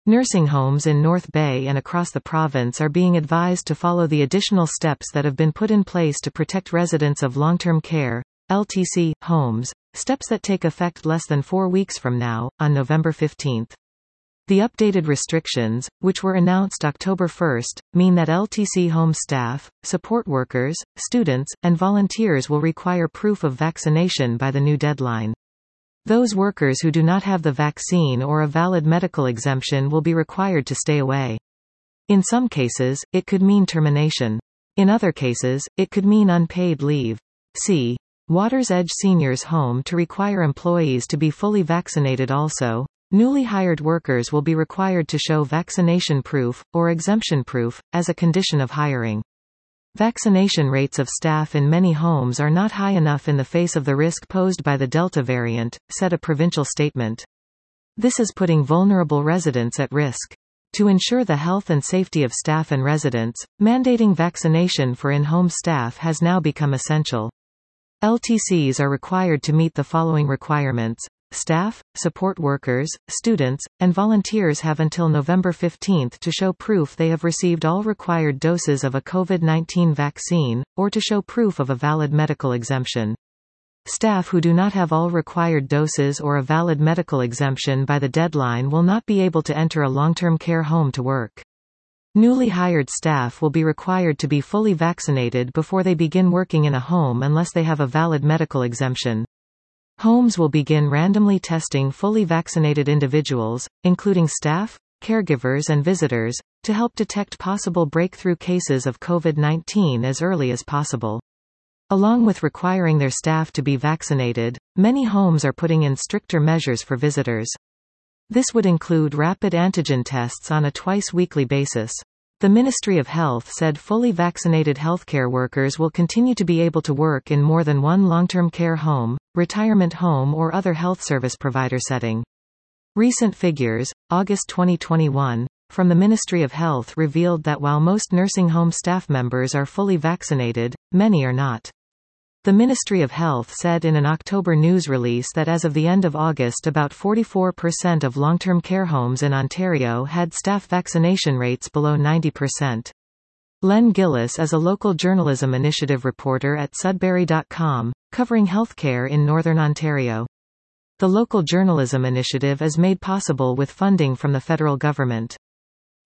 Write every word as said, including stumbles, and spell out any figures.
Nursing homes in North Bay and across the province are being advised to follow the additional steps that have been put in place to protect residents of long-term care L T C homes, steps that take effect less than four weeks from now, on November fifteenth. The updated restrictions, which were announced October first, mean that L T C home staff, support workers, students, and volunteers will require proof of vaccination by the new deadline. Those workers who do not have the vaccine or a valid medical exemption will be required to stay away. In some cases, it could mean termination. In other cases, it could mean unpaid leave. See Waters Edge Seniors Home to require employees to be fully vaccinated. Also, newly hired workers will be required to show vaccination proof, or exemption proof, as a condition of hiring. Vaccination rates of staff in many homes are not high enough in the face of the risk posed by the Delta variant, said a provincial statement. This is putting vulnerable residents at risk. To ensure the health and safety of staff and residents, mandating vaccination for in-home staff has now become essential. L T Cs are required to meet the following requirements. Staff, support workers, students, and volunteers have until November fifteenth to show proof they have received all required doses of a COVID nineteen vaccine, or to show proof of a valid medical exemption. Staff who do not have all required doses or a valid medical exemption by the deadline will not be able to enter a long-term care home to work. Newly hired staff will be required to be fully vaccinated before they begin working in a home unless they have a valid medical exemption. Homes will begin randomly testing fully vaccinated individuals, including staff, caregivers and visitors, to help detect possible breakthrough cases of COVID nineteen as early as possible. Along with requiring their staff to be vaccinated, many homes are putting in stricter measures for visitors. This would include rapid antigen tests on a twice-weekly basis. The Ministry of Health said fully vaccinated healthcare workers will continue to be able to work in more than one long-term care home, retirement home or other health service provider setting. Recent figures, August twenty twenty-one, from the Ministry of Health revealed that while most nursing home staff members are fully vaccinated, many are not. The Ministry of Health said in an October news release that as of the end of August about forty-four percent of long-term care homes in Ontario had staff vaccination rates below ninety percent. Len Gillis is a local journalism initiative reporter at Sudbury dot com, covering healthcare in Northern Ontario. The local journalism initiative is made possible with funding from the federal government.